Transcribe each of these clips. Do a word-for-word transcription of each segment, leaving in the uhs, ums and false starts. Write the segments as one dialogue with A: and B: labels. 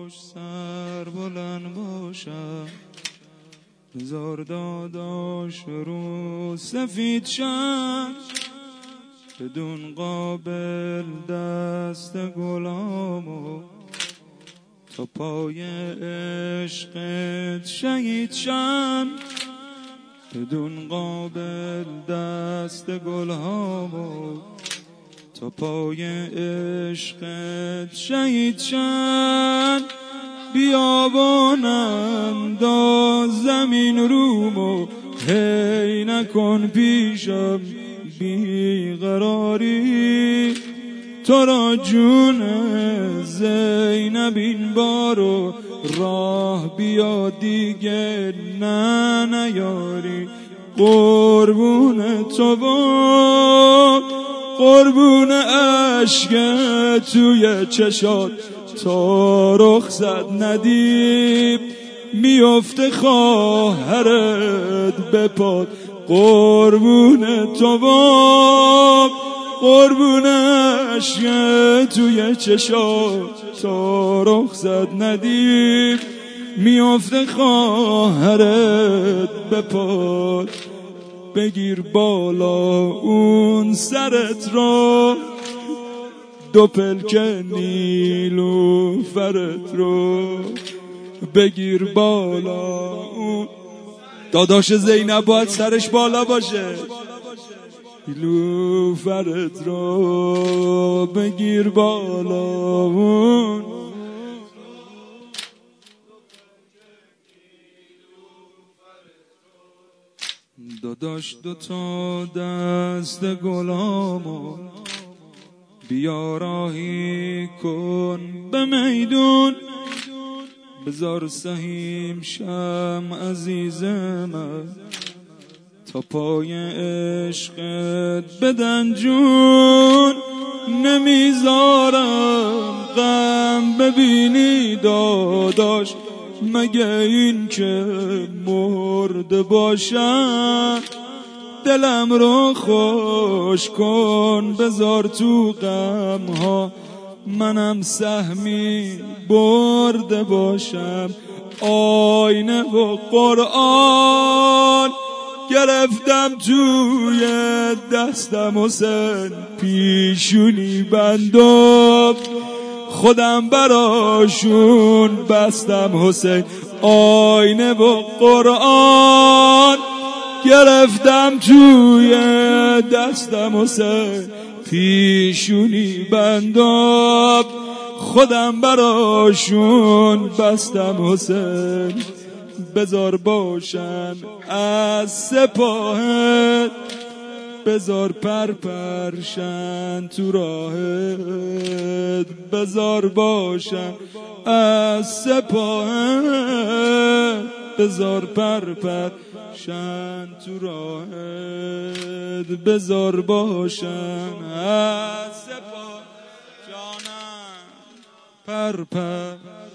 A: باش سر بلند باشم، بذار داداش رو سفید شم، بدون قابل دست گلامو تا پای عشقت شهید شم، بدون قابل دست گلامو تا پای عشقت شهید شم. بیابانم دا زمین رومو هی نکن پیشم بیقراری، تو را جون زینب این بارو راه بیا دیگه نه نیاری، قربون تو با قربون عشق توی چشات تا رخصت ندیم میفته خواهرت به پات، قربون تو با قربون عشق توی چشات تا رخصت ندیم میفته خواهرت به پات، بگیر بالا اون سرت رو دو پلک نیلوفرت رو، بگیر بالا اون داداش زینب باید سرش بالا باشه، نیلوفرت رو بگیر بالا اون داداش دوتا دست گلامو بیا راهی کن به میدون، بذار سهیم شم عزیزم تا پای عشقت بدن جون، نمیذارم غم ببینی داداش مگه این که مرده باشم، دلم رو خوش کن بذار تو غم ها منم سهمی برده باشم، آینه و قرآن گرفتم توی دستم حسین پیشونی بندم خودم براشون بستم حسین، آینه و قرآن گرفتم توی دستم حسین پیشونی بندم خودم براشون بستم حسین، بذار باشن از سپاهت بذار پر پرشن تو راهت، بذار باشن از سپاهت بذار پر پرشن تو راهت، بذار باشن از سپاه جانم پر پر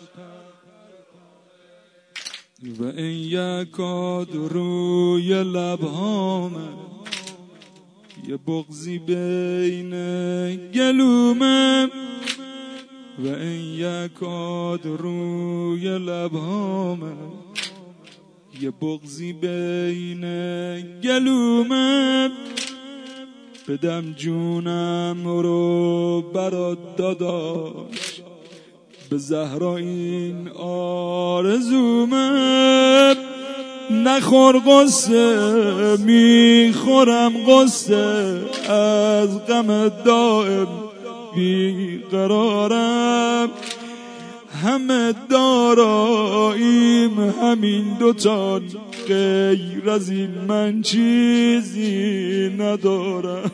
A: و این یکاد روی لبهامه یه بغضی بین گلومه و این یکاد روی لبهامه یه بغضی بین گلومه، بدم جونم رو برات داداش به زهرا این آرزومه، نخور قصه میخورم قصه از غم دائم بیقرارم، همه داراییم همین دوتان غیر از این من چیزی ندارم،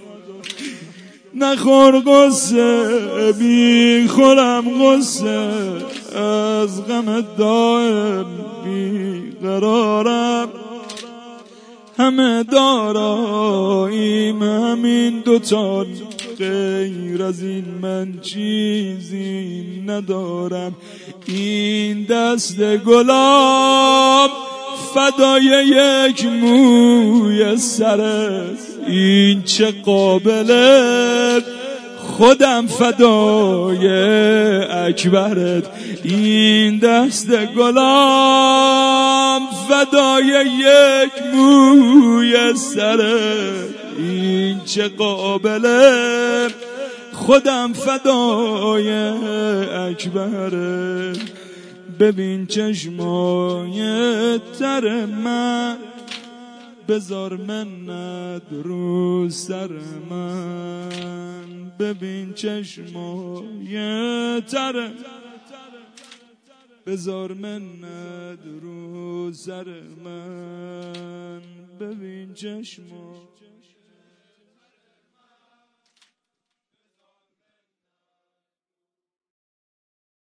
A: نخور قصه میخورم قصه از غم دائم بیقرارم، همه داراییم همین دوتان غیر از این من چیزی ندارم، این دست گلاب فدای یک موی سرت این چه قابله خودم فدای اکبرت، این دست گلام فدای یک موی سرت، این چه قابله خودم فدای اکبرت. ببین چشمای تر من، بذار منت رو سر من. ببین چشمای تر، بذار منت رو سر من. ببین چشمای